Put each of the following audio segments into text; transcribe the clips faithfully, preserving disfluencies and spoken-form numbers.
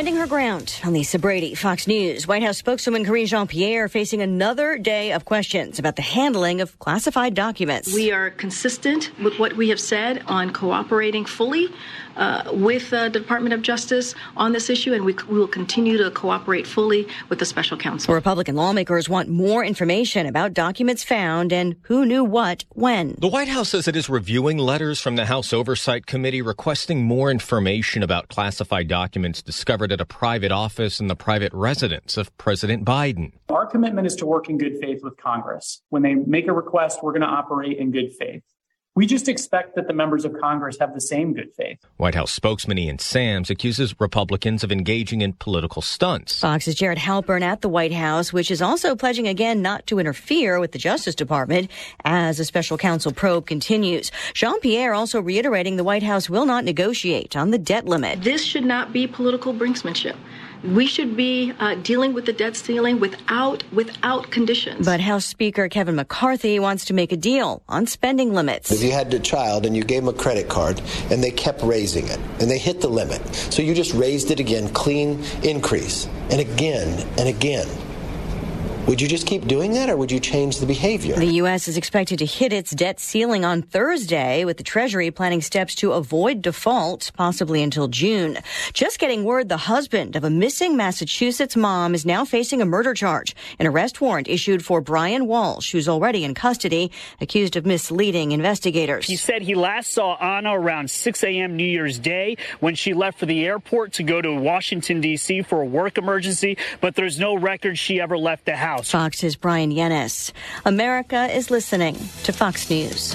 standing her ground. On Lisa Brady, Fox News. White House spokeswoman Karine Jean-Pierre facing another day of questions about the handling of classified documents. We are consistent with what we have said on cooperating fully uh, with uh, the Department of Justice on this issue, and we, we will continue to cooperate fully with the special counsel. Republican lawmakers want more information about documents found and who knew what when. The White House says it is reviewing letters from the House Oversight Committee requesting more information about classified documents discovered at a private office and the private residence of President Biden. Our commitment is to work in good faith with Congress. When they make a request, we're going to operate in good faith. We just expect that the members of Congress have the same good faith. White House spokesman Ian Sams accuses Republicans of engaging in political stunts. Fox's Jared Halpern at the White House, which is also pledging again not to interfere with the Justice Department as a special counsel probe continues. Jean-Pierre also reiterating the White House will not negotiate on the debt limit. This should not be political brinksmanship. We should be uh, dealing with the debt ceiling without without conditions. But House Speaker Kevin McCarthy wants to make a deal on spending limits. If you had a child and you gave them a credit card and they kept raising it and they hit the limit, so you just raised it again, clean increase, and again and again. Would you just keep doing that, or would you change the behavior? The U S is expected to hit its debt ceiling on Thursday, with the Treasury planning steps to avoid default, possibly until June. Just getting word the husband of a missing Massachusetts mom is now facing a murder charge. An arrest warrant issued for Brian Walsh, who's already in custody, accused of misleading investigators. He said he last saw Anna around six a.m. New Year's Day when she left for the airport to go to Washington, D C for a work emergency, but there's no record she ever left the house. Fox's Brian Yennis. America is listening to Fox News.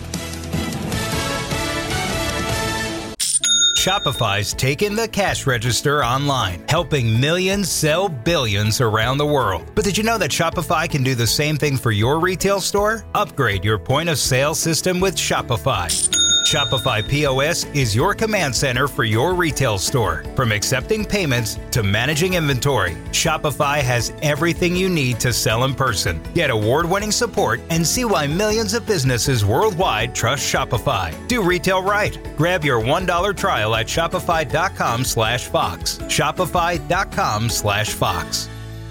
Shopify's taken the cash register online, helping millions sell billions around the world. But did you know that Shopify can do the same thing for your retail store? Upgrade your point of sale system with Shopify. Shopify P O S is your command center for your retail store. From accepting payments to managing inventory, Shopify has everything you need to sell in person. Get award-winning support and see why millions of businesses worldwide trust Shopify. Do retail right. Grab your one dollar trial at shopify.com slash Fox. Shopify.com slash Fox.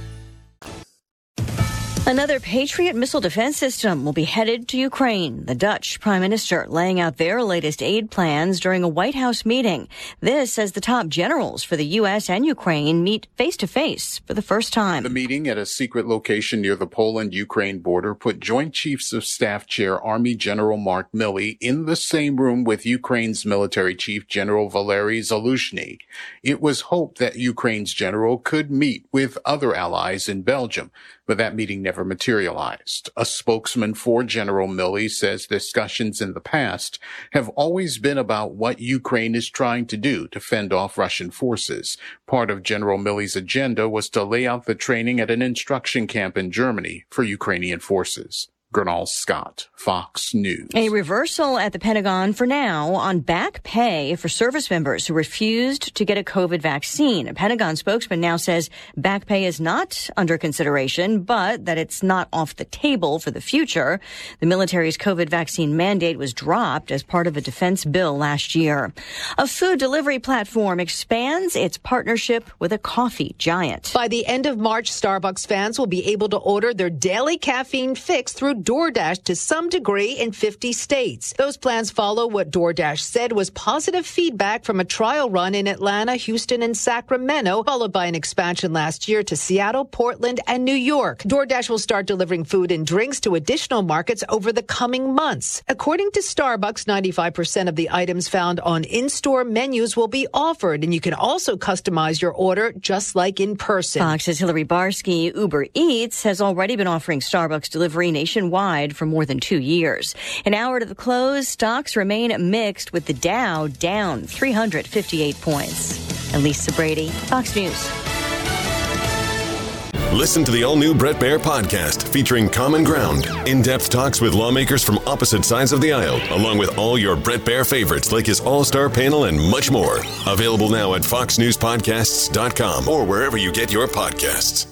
Another Patriot missile defense system will be headed to Ukraine. The Dutch Prime Minister laying out their latest aid plans during a White House meeting. This as the top generals for the U S and Ukraine meet face-to-face for the first time. The meeting at a secret location near the Poland-Ukraine border put Joint Chiefs of Staff Chair Army General Mark Milley in the same room with Ukraine's military chief General Valery Zaluzhny. It was hoped that Ukraine's general could meet with other allies in Belgium, but that meeting never materialized. A spokesman for General Milley says discussions in the past have always been about what Ukraine is trying to do to fend off Russian forces. Part of General Milley's agenda was to lay out the training at an instruction camp in Germany for Ukrainian forces. Gernal Scott, Fox News. A reversal at the Pentagon for now on back pay for service members who refused to get a COVID vaccine. A Pentagon spokesman now says back pay is not under consideration, but that it's not off the table for the future. The military's COVID vaccine mandate was dropped as part of a defense bill last year. A food delivery platform expands its partnership with a coffee giant. By the end of March, Starbucks fans will be able to order their daily caffeine fix through DoorDash to some degree in fifty states. Those plans follow what DoorDash said was positive feedback from a trial run in Atlanta, Houston, and Sacramento, followed by an expansion last year to Seattle, Portland, and New York. DoorDash will start delivering food and drinks to additional markets over the coming months. According to Starbucks, ninety-five percent of the items found on in-store menus will be offered, and you can also customize your order just like in person. Fox's Hillary Barsky. Uber Eats has already been offering Starbucks delivery nationwide for more than two years. An hour to the close, stocks remain mixed with the Dow down three hundred fifty-eight points. Lisa Brady, Fox News. Listen to the all-new Bret Baier podcast featuring Common Ground, in-depth talks with lawmakers from opposite sides of the aisle, along with all your Bret Baier favorites like his all-star panel and much more. Available now at fox news podcasts dot com or wherever you get your podcasts.